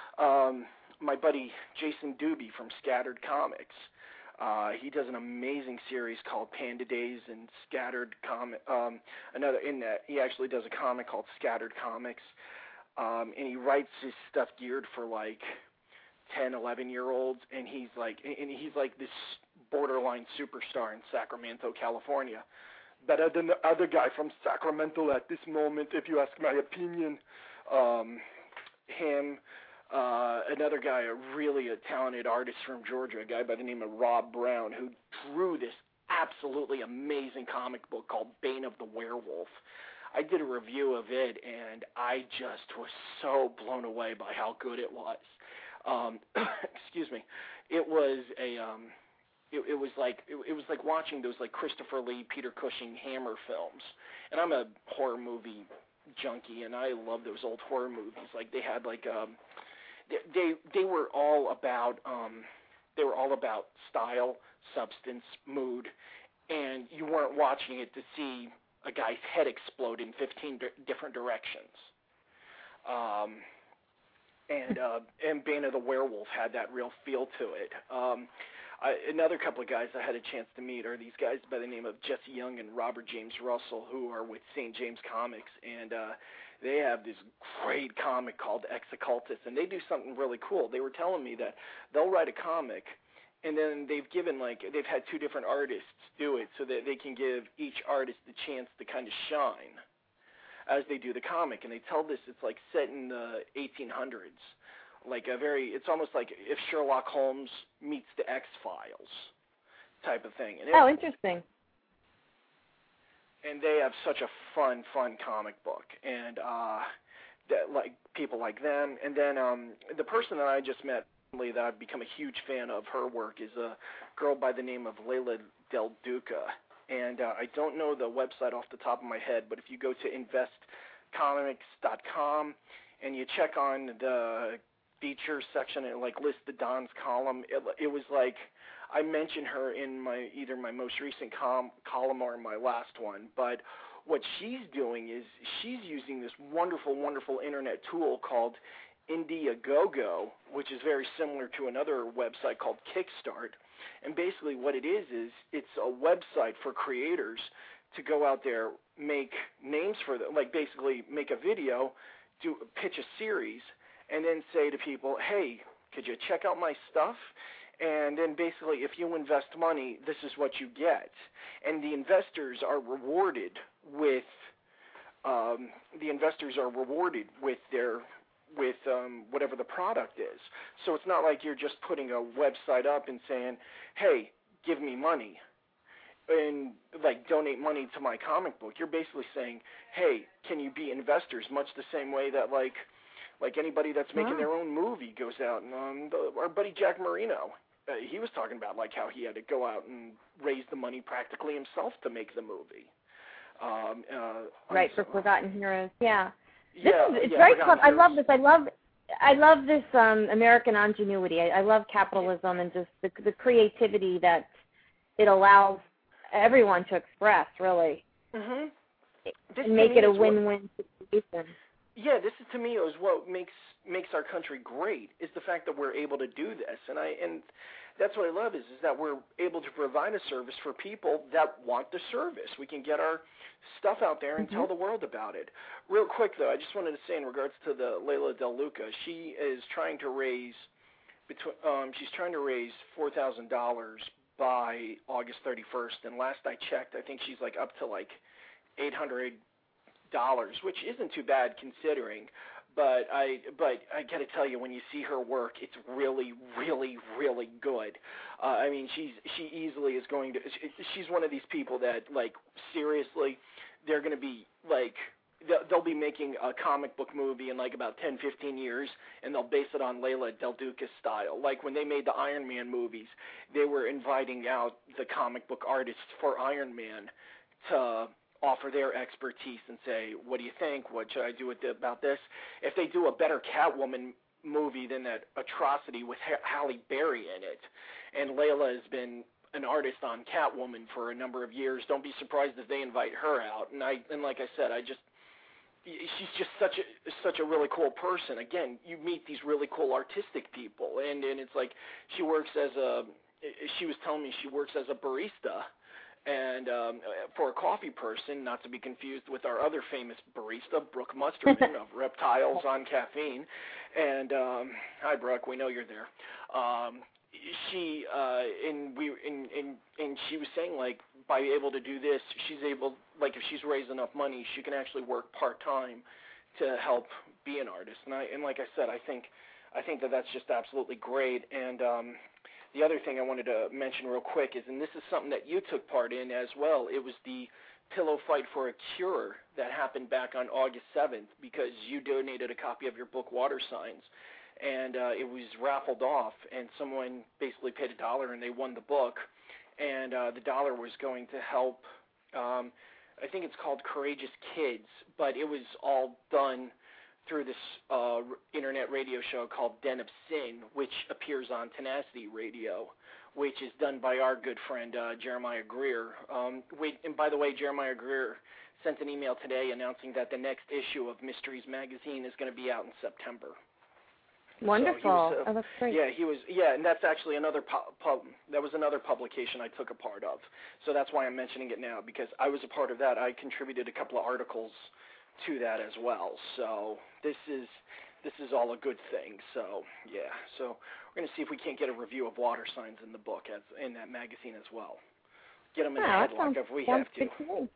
um, my buddy Jason Doobie from Scattered Comics. Uh, he does an amazing series called Panda Days and Scattered Comic. Um, another in that he actually does a comic called Scattered Comics, um, and he writes his stuff geared for like ten, eleven year olds. And he's like, and he's like this borderline superstar in Sacramento, California. Better than the other guy from Sacramento at this moment, if you ask my opinion. Um, him. Uh, another guy, a really a talented artist from Georgia, a guy by the name of Rob Brown, who drew this absolutely amazing comic book called Bane of the Werewolf. I did a review of it, and I just was so blown away by how good it was. Um, excuse me. It was a, um, it, it was like it, it was like watching those like Christopher Lee, Peter Cushing Hammer films. And I'm a horror movie junkie, and I love those old horror movies. Like they had like um. They they were all about um, they were all about style, substance, mood, and you weren't watching it to see a guy's head explode in fifteen di- different directions. Um, and uh, and Bane of the Werewolf had that real feel to it. Um, I, another couple of guys I had a chance to meet are these guys by the name of Jesse Young and Robert James Russell, who are with Saint James Comics, and uh, they have this great comic called Ex Occultus, and they do something really cool. They were telling me that they'll write a comic, and then they've given, like, they've had two different artists do it so that they can give each artist the chance to kind of shine as they do the comic. And they tell this, it's like set in the eighteen hundreds. Like a very, it's almost like if Sherlock Holmes meets the X-Files type of thing. And it, oh, interesting. And they have such a fun, fun comic book, and uh, that, like people like them. And then um, the person that I just met, that I've become a huge fan of her work, is a girl by the name of Leila Del Duca. And uh, I don't know the website off the top of my head, but if you go to invest comics dot com and you check on the features section, it like lists the Don's column. It, it was like I mentioned her in my either my most recent com- column or my last one, but what she's doing is she's using this wonderful, wonderful internet tool called Indiegogo, which is very similar to another website called Kickstart. And basically what it is is it's a website for creators to go out there, make names for them, like basically make a video, do pitch a series, and then say to people, hey, could you check out my stuff? And then basically if you invest money, this is what you get. And the investors are rewarded with um, the investors are rewarded with their with um, whatever the product is. So it's not like you're just putting a website up and saying, hey, give me money and like donate money to my comic book. You're basically saying, hey, can you be investors, much the same way that like like anybody that's making wow. their own movie goes out. And um, the, our buddy Jack Marino, uh, he was talking about like how he had to go out and raise the money practically himself to make the movie. Um, uh, right, for Forgotten Heroes. Yeah. This yeah, is, it's yeah, very Forgotten fun. I love Heroes. this. I love I love this um, American ingenuity. I, I love capitalism and just the, the creativity that it allows everyone to express, really, Mm-hmm. This and make to me it a is what- win-win situation. Yeah, this is to me is what makes makes our country great is the fact that we're able to do this, and I and that's what I love is is that we're able to provide a service for people that want the service. We can get our stuff out there and Mm-hmm. tell the world about it. Real quick though, I just wanted to say in regards to the Layla Del Luca, she is trying to raise between um, she's trying to raise four thousand dollars by August thirty-first, and last I checked, I think she's like up to like eight hundred dollars, which isn't too bad considering. But I, but I got to tell you, when you see her work, it's really, really, really good. Uh, I mean, she's she easily is going to. She, she's one of these people that, like, seriously, they're going to be like. They'll be making a comic book movie in like about ten, fifteen years, and they'll base it on Layla Del Duca's style. Like when they made the Iron Man movies, they were inviting out the comic book artists for Iron Man to offer their expertise and say, what do you think? What should I do with the, about this? If they do a better Catwoman movie than that atrocity with ha- Halle Berry in it, and Layla has been an artist on Catwoman for a number of years, don't be surprised if they invite her out. And I and like I said, I just she's just such a such a really cool person. Again, you meet these really cool artistic people, and and it's like she works as a she was telling me she works as a barista. And um, for a coffee person, not to be confused with our other famous barista, Brooke Musterman of Reptiles on Caffeine. And um, hi, Brooke, we know you're there. Um, she uh, and we and, and and she was saying like by able to do this, she's able like if she's raised enough money, she can actually work part time to help be an artist. And I and like I said, I think I think that that's just absolutely great. And um, the other thing I wanted to mention real quick is, and this is something that you took part in as well, it was the Pillow Fight for a Cure that happened back on August seventh because you donated a copy of your book, Water Signs, and uh, it was raffled off, and someone basically paid a dollar and they won the book, and uh, the dollar was going to help, um, I think it's called Courageous Kids, but it was all done through this uh, internet radio show called Den of Sin, which appears on Tenacity Radio, which is done by our good friend uh, Jeremiah Greer. Um, wait, and by the way, Jeremiah Greer sent an email today announcing that the next issue of Mysteries Magazine is going to be out in September. Wonderful. So was, uh, oh, that's great. Yeah, he was. Yeah, and that's actually another pu- pub. That was another publication I took a part of. So that's why I'm mentioning it now, because I was a part of that. I contributed a couple of articles to that as well. So this is this is all a good thing. So yeah. So we're going to see if we can't get a review of Water Signs in the book as in that magazine as well. Get them in oh, the headlock sounds, if we sounds have to. Good to me.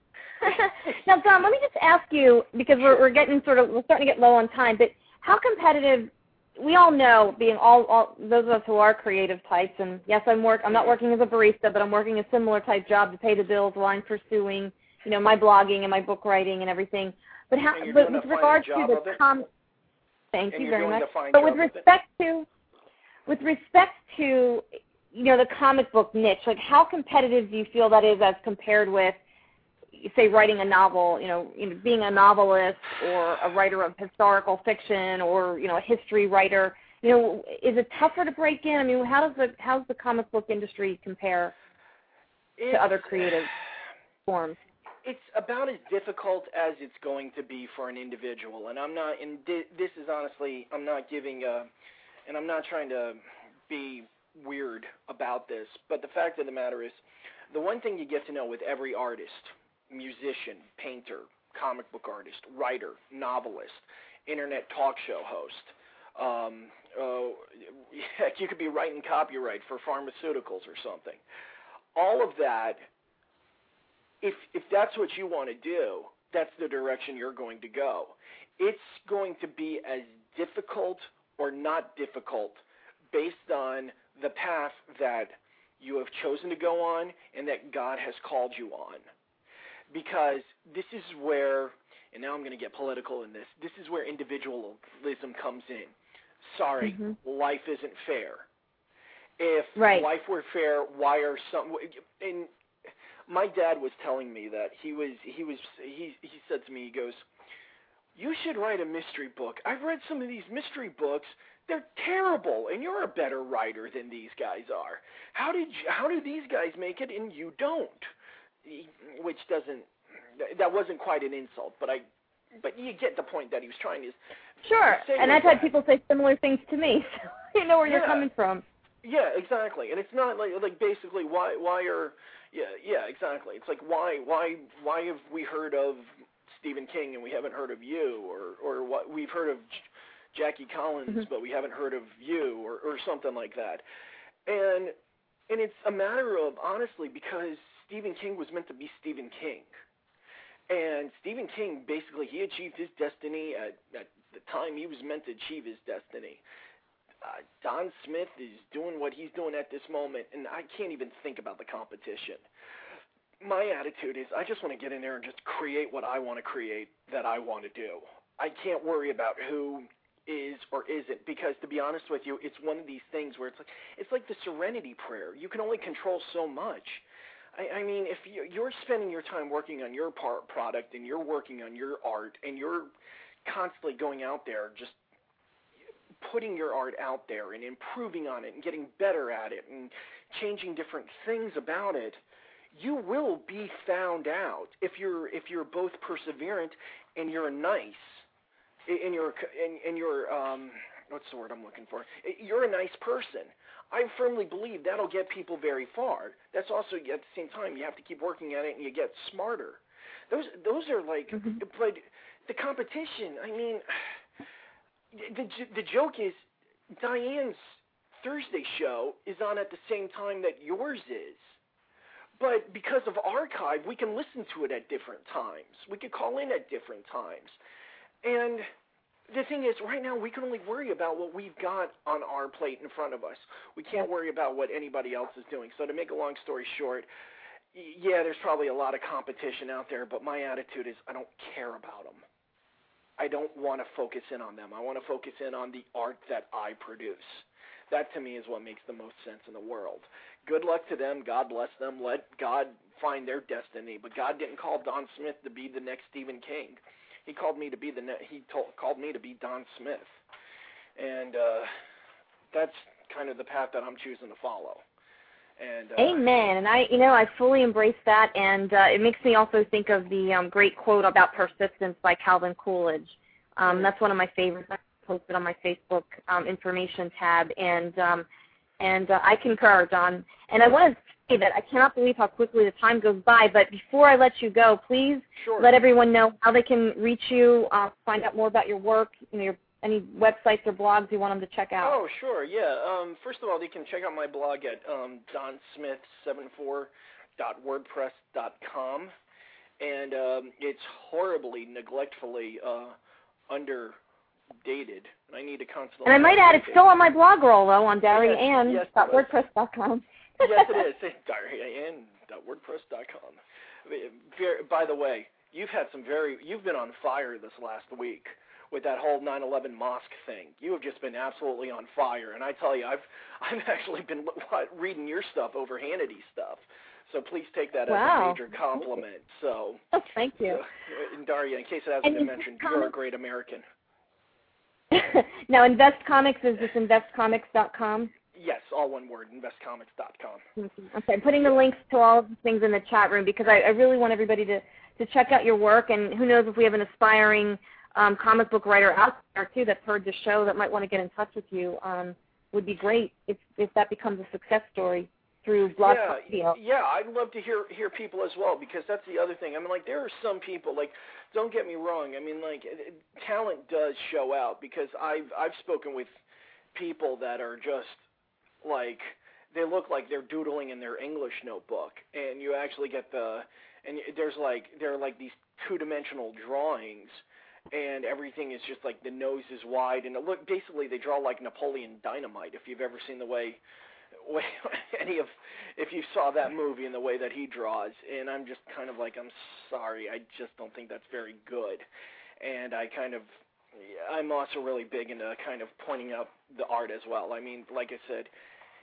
Now, Don, let me just ask you, because we're we're getting sort of we're starting to get low on time, but how competitive? We all know, being all, all those of us who are creative types, and yes, I'm work. I'm not working as a barista, but I'm working a similar type job to pay the bills while I'm pursuing, you know, my blogging and my book writing and everything. But how? But with regard to the com, thank you very much. But with respect to, with respect to, you know, the comic book niche, like how competitive do you feel that is as compared with, say, writing a novel, you know, you know, being a novelist or a writer of historical fiction or, you know, a history writer? You know, is it tougher to break in? I mean, how does the how does the comic book industry compare it's, to other creative forms? It's about as difficult as it's going to be for an individual, and I'm not. And this is honestly, I'm not giving a, and I'm not trying to be weird about this, but the fact of the matter is, the one thing you get to know with every artist, musician, painter, comic book artist, writer, novelist, internet talk show host. Um, uh, heck, you could be writing copyright for pharmaceuticals or something. All of that, if if that's what you want to do, that's the direction you're going to go. It's going to be as difficult or not difficult based on the path that you have chosen to go on and that God has called you on. Because this is where, and now I'm going to get political in this, this is where individualism comes in. Sorry, mm-hmm. Life isn't fair. If right. life were fair, why are some? And my dad was telling me that he was he was he he said to me, he goes, "You should write a mystery book. I've read some of these mystery books. They're terrible, and you're a better writer than these guys are. How did you, how do these guys make it and you don't?" Which doesn't that wasn't quite an insult, but I but you get the point that he was trying to. Sure, to and I've had people say similar things to me, so you know where yeah. you're coming from. Yeah, exactly. And it's not like like basically why why are yeah yeah exactly. It's like why why why have we heard of Stephen King and we haven't heard of you, or or what we've heard of J- Jackie Collins mm-hmm. but we haven't heard of you, or or something like that. And and it's a matter of, honestly, because Stephen King was meant to be Stephen King. And Stephen King, basically, he achieved his destiny at, at the time he was meant to achieve his destiny. Uh, Don Smith is doing what he's doing at this moment, and I can't even think about the competition. My attitude is I just want to get in there and just create what I want to create that I want to do. I can't worry about who is or isn't, because to be honest with you, it's one of these things where it's like it's like the Serenity Prayer. You can only control so much. I, I mean, if you're spending your time working on your part product and you're working on your art and you're constantly going out there just putting your art out there and improving on it and getting better at it and changing different things about it, you will be found out if you're if you're both perseverant and you're nice and you're and, and you're um what's the word I'm looking for? You're a nice person. I firmly believe that'll get people very far. That's also, at the same time, you have to keep working at it and you get smarter. Those those are like, mm-hmm. but the competition, I mean, the the joke is Diane's Thursday show is on at the same time that yours is. But because of archive, we can listen to it at different times. We could call in at different times. And the thing is, right now, we can only worry about what we've got on our plate in front of us. We can't worry about what anybody else is doing. So to make a long story short, yeah, there's probably a lot of competition out there, but my attitude is I don't care about them. I don't want to focus in on them. I want to focus in on the art that I produce. That, to me, is what makes the most sense in the world. Good luck to them. God bless them. Let God find their destiny. But God didn't call Don Smith to be the next Stephen King. He called me to be the ne- he told, called me to be Don Smith, and uh, that's kind of the path that I'm choosing to follow. And uh, Amen. And I, you know, I fully embrace that, and uh, it makes me also think of the um, great quote about persistence by Calvin Coolidge. Um, that's one of my favorites. I posted on my Facebook um, information tab, and um, and uh, I concur, Don. And I want to say that I cannot believe how quickly the time goes by. But before I let you go, please sure. let everyone know how they can reach you, uh, find out more about your work, you know, your, any websites or blogs you want them to check out. Oh, sure, yeah. Um, first of all, they can check out my blog at um, don smith seventy-four dot wordpress dot com, and um, it's horribly, neglectfully uh, underdated, and I need to constantly. And I might add, it's still on my blog roll, though, on darryann dot wordpress dot com. Yes, it is. darryann dot wordpress dot com. By the way, you've had some very, you've been on fire this last week with that whole nine eleven mosque thing. You have just been absolutely on fire, and I tell you, I've I've actually been reading your stuff over Hannity stuff. So please take that wow. as a major compliment. So, oh, thank you. So, and Daria, in case it hasn't and been mentioned, comics? You're a great American. Now, Invest Comics, is this invest comics dot com? Yes, all one word, invest comics dot com. Okay, I'm putting the links to all of the things in the chat room because I, I really want everybody to, to check out your work, and who knows if we have an aspiring um, comic book writer out there, too, that's heard the show that might want to get in touch with you. Um, would be great if, if that becomes a success story through Blog Talk Radio. Yeah, I'd love to hear hear people as well, because that's the other thing. I mean, like, there are some people, like, don't get me wrong, I mean, like, talent does show out, because I've I've spoken with people that are just, like, they look like they're doodling in their English notebook, and you actually get the, and there's like, there are like these two-dimensional drawings, and everything is just like the nose is wide, and it look, basically they draw like Napoleon Dynamite, if you've ever seen the way, way any of, if you saw that movie and the way that he draws, and I'm just kind of like, I'm sorry, I just don't think that's very good, and I kind of, I'm also really big into kind of pointing out the art as well. I mean, like I said,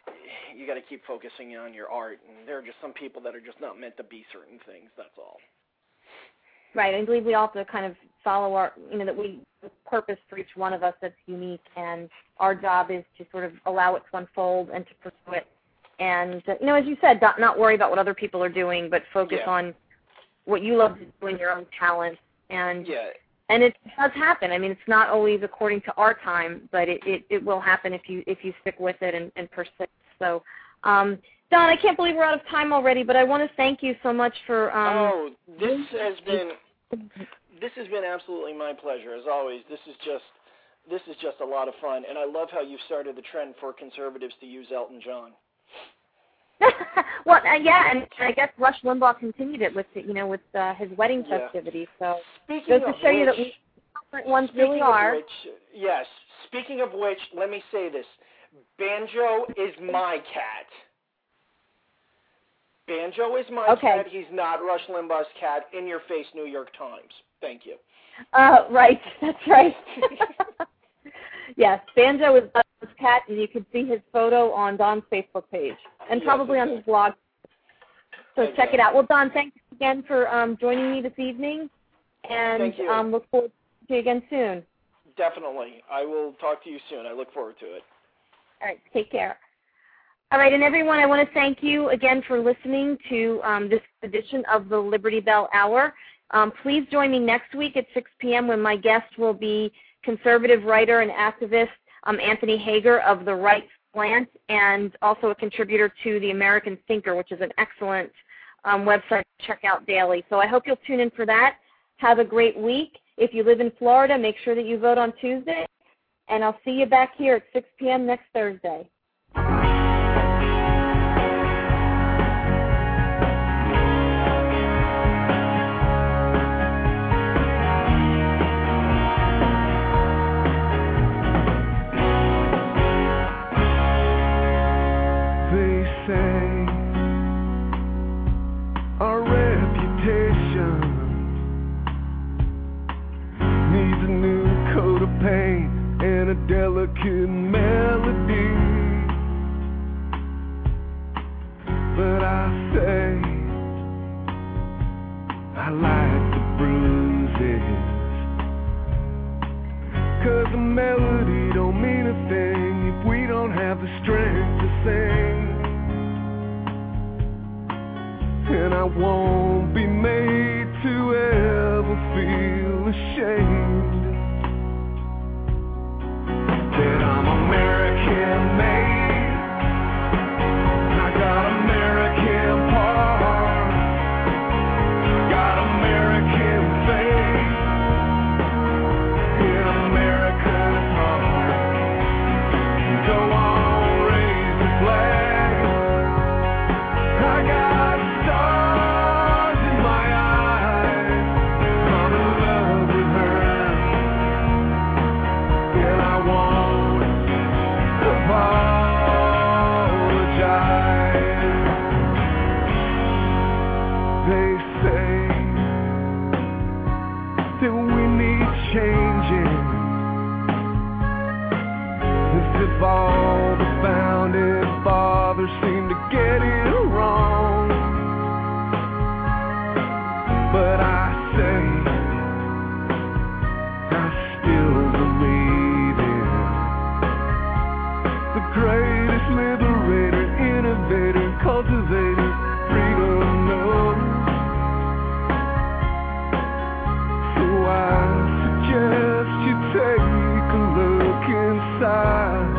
you got to keep focusing on your art. And there are just some people that are just not meant to be certain things. That's all. Right. I believe we all have to kind of follow our, you know, that we purpose for each one of us that's unique, and our job is to sort of allow it to unfold and to pursue it. And, uh, you know, as you said, not, not worry about what other people are doing, but focus yeah. on what you love to do in your own talent. And yeah. and it does happen. I mean, it's not always according to our time, but it, it, it will happen if you if you stick with it and, and persist. So, um, Don, I can't believe we're out of time already, but I want to thank you so much for. Um, oh, this has been this has been absolutely my pleasure as always. This is just this is just a lot of fun, and I love how you've started the trend for conservatives to use Elton John. Well, uh, yeah, and I guess Rush Limbaugh continued it with you know with uh, his wedding yeah. festivity. So speaking goes of to show which, you that we different ones speaking really of are. Which, yes. Speaking of which, let me say this: Banjo is my cat. Banjo is my okay. cat. He's not Rush Limbaugh's cat. In your face, New York Times. Thank you. Uh, right. That's right. Yes, Banjo is Don's cat, and you can see his photo on Don's Facebook page and yes, probably exactly. on his blog. So exactly. check it out. Well, Don, thanks again for um, joining me this evening, and Thank you. Um, look forward to seeing you again soon. Definitely. I will talk to you soon. I look forward to it. All right. Take care. All right, and everyone, I want to thank you again for listening to um, this edition of the Liberty Bell Hour. Um, please join me next week at six p.m. when my guest will be conservative writer and activist um, Anthony Hager of The Right Slant, and also a contributor to The American Thinker, which is an excellent um, website to check out daily. So I hope you'll tune in for that. Have a great week. If you live in Florida, make sure that you vote on Tuesday, and I'll see you back here at six p.m. next Thursday. And a delicate melody, but I say I like the bruises, 'cause a melody don't mean a thing if we don't have the strength to sing. And I won't be made to ever feel ashamed that I'm American made. I got American parts, got American faith, in America's heart. Go on, raise the flag. I got stars in my eyes. I'm in love with her, and I won't apologize. They say that we need changing, as if all the founding fathers seem to get it wrong. But I say I still believe in the greatest liberator, innovator, cultivator, freedom knows. So I suggest you take a look inside,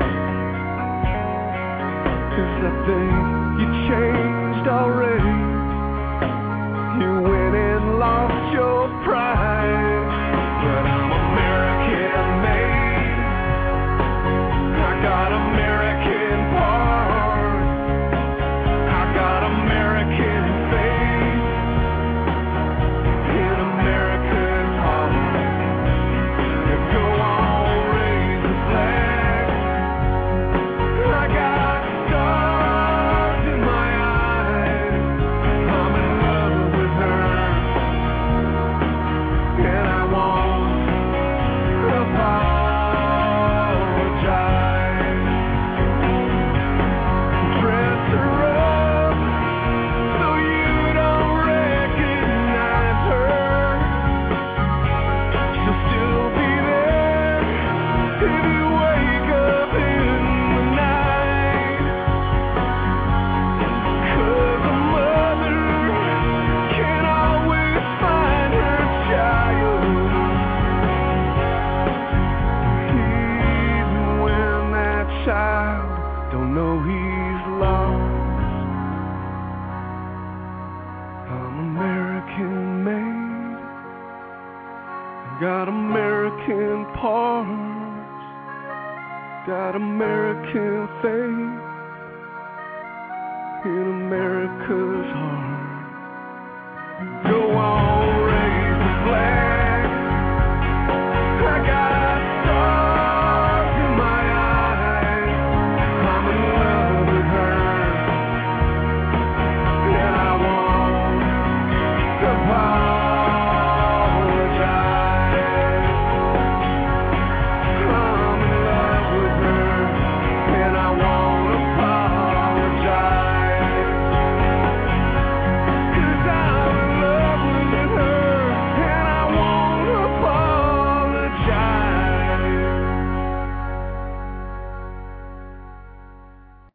'cause I think you changed already. You went and lost your pride, but I'm American made. I got American parts, I got American faith, in America's heart. Go on, raise the flag. I got stars in my eyes. I'm in love with her, America's heart.